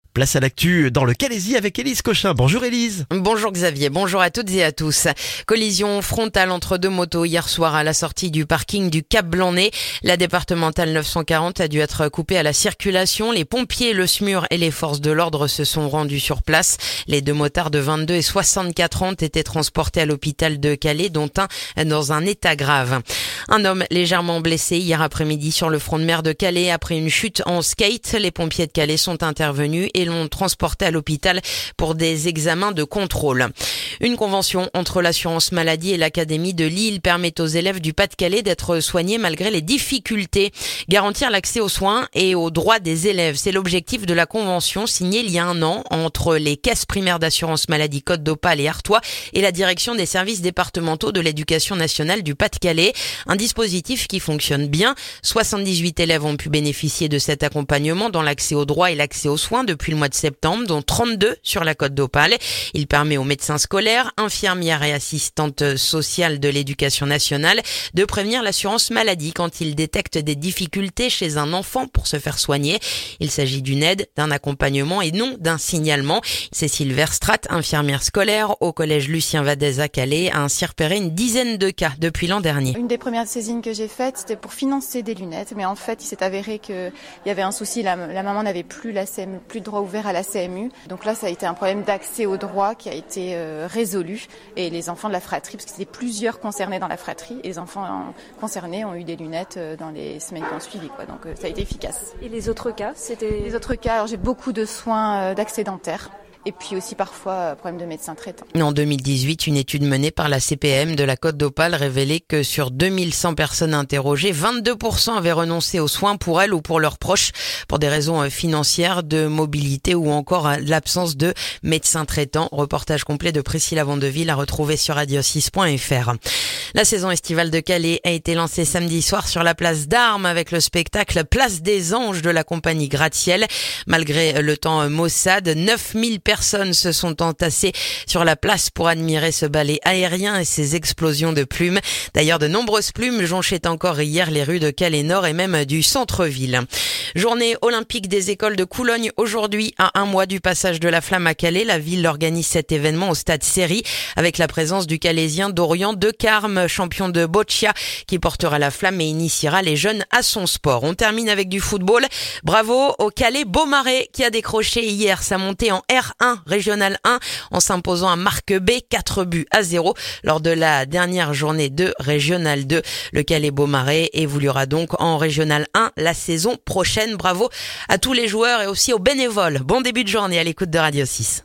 Place à l'actu dans le Calaisis avec Élise Cochin. Bonjour Élise. Bonjour Xavier, bonjour à toutes et à tous. Collision frontale entre deux motos hier soir à la sortie du parking du Cap Blanc-Nez. La départementale 940 a dû être coupée à la circulation. Les pompiers, le SMUR et les forces de l'ordre se sont rendus sur place. Les deux motards de 22 et 64 ans étaient transportés à l'hôpital de Calais, dont un dans un état grave. Un homme légèrement blessé hier après-midi sur le front de mer de Calais après une chute en skate. Les pompiers de Calais sont intervenus et l'ont transporté à l'hôpital pour des examens de contrôle. Une convention entre l'assurance maladie et l'académie de Lille permet aux élèves du Pas-de-Calais d'être soignés malgré les difficultés. Garantir l'accès aux soins et aux droits des élèves, c'est l'objectif de la convention signée il y a un an entre les caisses primaires d'assurance maladie Côte d'Opale et Artois et la direction des services départementaux de l'éducation nationale du Pas-de-Calais. Un dispositif qui fonctionne bien. 78 élèves ont pu bénéficier de cet accompagnement dans l'accès aux droits et l'accès aux soins depuis le mois de septembre, dont 32 sur la Côte d'Opale. Il permet aux médecins scolaires, infirmières et assistantes sociales de l'éducation nationale de prévenir l'assurance maladie quand ils détectent des difficultés chez un enfant pour se faire soigner. Il s'agit d'une aide, d'un accompagnement et non d'un signalement. Cécile Verstrat, infirmière scolaire au collège Lucien Vadez à Calais, a ainsi repéré une dizaine de cas depuis l'an dernier. Une des premières saisines que j'ai faites, c'était pour financer des lunettes, mais en fait, il s'est avéré qu'il y avait un souci. La maman n'avait plus de droit ouvert à la CMU. Donc là, ça a été un problème d'accès aux droits qui a été résolu. Et les enfants de la fratrie, parce que c'était plusieurs concernés dans la fratrie, et les enfants concernés ont eu des lunettes dans les semaines qui ont suivi, quoi. Donc ça a été efficace. Et les autres cas, c'était... Les autres cas, alors j'ai beaucoup de soins d'accès dentaire. Et puis aussi parfois problème de médecin traitant. En 2018, une étude menée par la CPM de la Côte d'Opale révélait que sur 2100 personnes interrogées, 22% avaient renoncé aux soins pour elles ou pour leurs proches pour des raisons financières, de mobilité ou encore l'absence de médecin traitant. Reportage complet de Priscilla Vandeville à retrouver sur radio6.fr. La saison estivale de Calais a été lancée samedi soir sur la place d'Armes avec le spectacle Place des Anges de la compagnie Gratte-Ciel. Malgré le temps maussade, 9000 personnes se sont entassées sur la place pour admirer ce ballet aérien et ses explosions de plumes. D'ailleurs, de nombreuses plumes jonchaient encore hier les rues de Calais Nord et même du centre-ville. Journée olympique des écoles de Coulogne aujourd'hui, à un mois du passage de la flamme à Calais. La ville organise cet événement au stade Séry avec la présence du Calaisien Dorian Decarme, champion de boccia, qui portera la flamme et initiera les jeunes à son sport. On termine avec du football. Bravo au Calais Beaumarais qui a décroché hier sa montée en R1 Régional 1 en s'imposant à Marque B 4-0 lors de la dernière journée de Régional 2. Le Calais Beaumarais évoluera donc en Régional 1 la saison prochaine. Bravo à tous les joueurs et aussi aux bénévoles. Bon début de journée à l'écoute de Radio 6.